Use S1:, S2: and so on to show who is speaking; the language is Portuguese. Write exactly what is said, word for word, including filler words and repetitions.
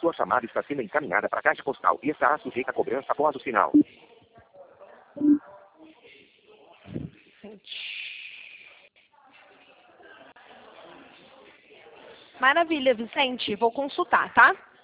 S1: Sua chamada está sendo encaminhada para a caixa postal e estará sujeita a cobrança após o sinal.
S2: Maravilha, Vicente. Vou consultar, tá?